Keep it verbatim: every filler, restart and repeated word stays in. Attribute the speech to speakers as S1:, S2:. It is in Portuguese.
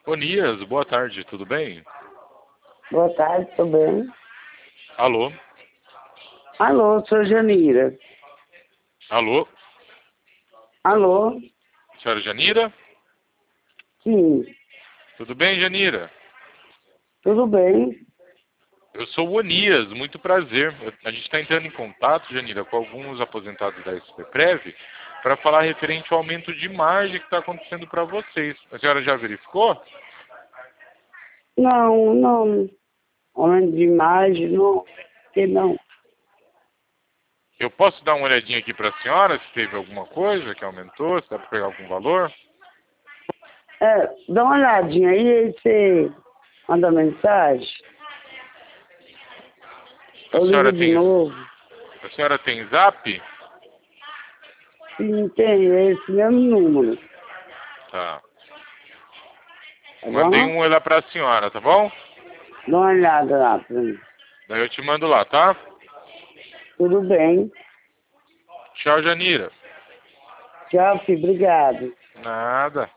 S1: Onias, boa tarde, tudo bem?
S2: Boa tarde, tudo bem?
S1: Alô?
S2: Alô, sou Janira.
S1: Alô?
S2: Alô?
S1: Senhora Janira?
S2: Sim,
S1: Tudo bem, Janira?
S2: tudo bem?
S1: Eu sou o Onias, muito prazer. Eu- A gente está entrando em contato, Janira, com alguns aposentados da S P Prev para falar referente ao aumento de margem que está acontecendo para vocês. A senhora já verificou?
S2: Não, não. Homem de imagem, não. Que não.
S1: Eu posso dar uma olhadinha aqui para a senhora se teve alguma coisa que aumentou, se dá para pegar algum valor?
S2: É, dá uma olhadinha aí, aí você manda mensagem.
S1: A
S2: Eu ligo
S1: senhora
S2: de
S1: tem,
S2: novo.
S1: a senhora tem zap?
S2: Sim, tem é esse mesmo número,
S1: Tá.
S2: tá
S1: Mandei
S2: bom?
S1: um oi lá para a senhora, tá bom?
S2: Dá uma olhada lá pra mim.
S1: Daí eu te mando lá, tá?
S2: Tudo bem.
S1: Tchau, Janira.
S2: Tchau, filho. Obrigado.
S1: Nada.